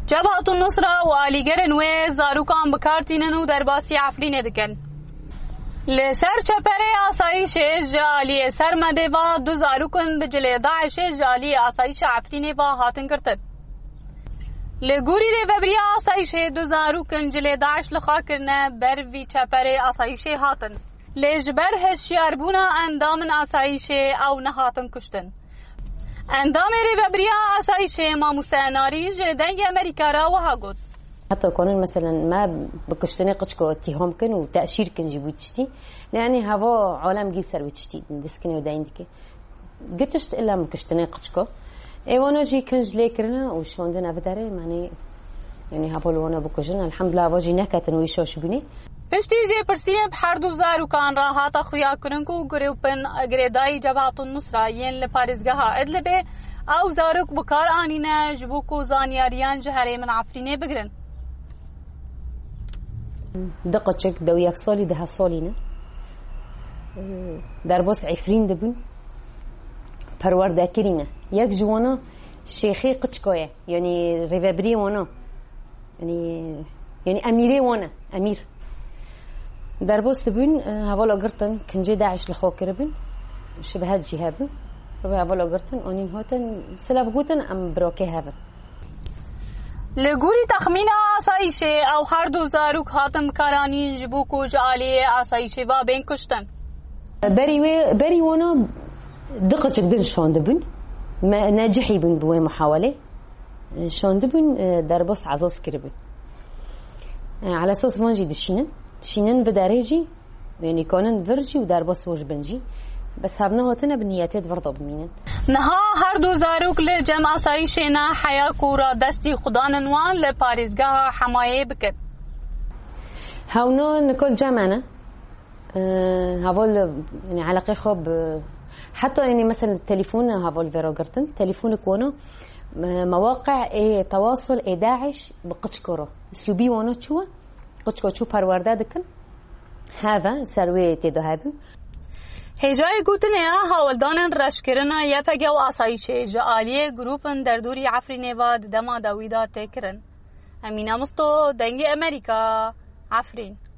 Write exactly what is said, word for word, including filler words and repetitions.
جبهة النصرة وآلیگر نوی زاروکان بکارتینن و درباسی عفرین دکن. لسر چپر آسایش جالی سرمده و دو زاروکن بجلی داعش جالی آسایش عفرین و هاتن کرتد. لگوری ریوبریا آسایش دو زاروکن جلی داعش لخوا کرنه بر وی چپر آسایش هاتن. لجبر هشیار بونا اندام آسایش او نهاتن کشتن. اندام ریوبریا آسایش ما مستعناری جدنگ امریکا را وها گود. حتى قانون مثلا ما بكشتني قشكو اتهام كن وتأشير كن جيبو تشتي لأني هوا عالم جيسر وتشتي دسكني وداين دكي قتشت إلا مكشتني قشكو ايوانا جي كنج ليكرنا وشوندنا بداري معني يعني هوا لوانا بكجنا الحمد لله واجي نكتن ويشوش بني پشتی جه پرسیه بحر دو زاروکان را هاتا خویا کرنکو گروپن اگریدای جبهة النصرة ین لپارزگاه ادلبه او زاروک بکار آنینه جبوکو زانیاریان جهره من عفرینه بگرن. دقتشك دو ياك صالي ده صالينا درباس عفرين دبن پرور داكرينا ياك جوانا شيخي قچكايا يعني ريفابري وانا يعني يعني اميري وانا امير درباس دبن هوالا قرطن كنجي داعش لخوكر بن شبه هاد جهابن ربا هوالا قرطن انين هوتن سلاب قوتن ام بروكي هابن لگوری تخمین آسایش او هر دو زاروک هاتم کارانی جبوکو جالی آسایش و بین کشتن. بری و بری وانا دقیق دل شاندبن ما ناجحی بن بوی محاوله شاندبن درباس عزاز کربن على اساس وانجی دشینن دشینن و درجی یعنی کانن ورجی و درباس وج بنجی بس هبنا هاتنا بنياتات فرضا بمينن نها هر دو زاروک لجم آسایشنا حیا کورا دستی خدان نوان لپارزگاه حمایه بکد هاونا نكل جمعنا أه هفول يعني علاقة خوب حتى يعني مثلا التليفون هفول فيرو قرتن تليفونك وانا مواقع ايه تواصل ايه داعش بقشكورو اسلوبي وانا شو قشكو شو پرورده دكن هذا سروي تيدو هابو هجای گوتنه هاولدان رشکرنا یفگه و آسایش جالیه گروپن در دوری عفرینه و دما داویدا تکرن. امینه مستو دنگ امریکا عفرین.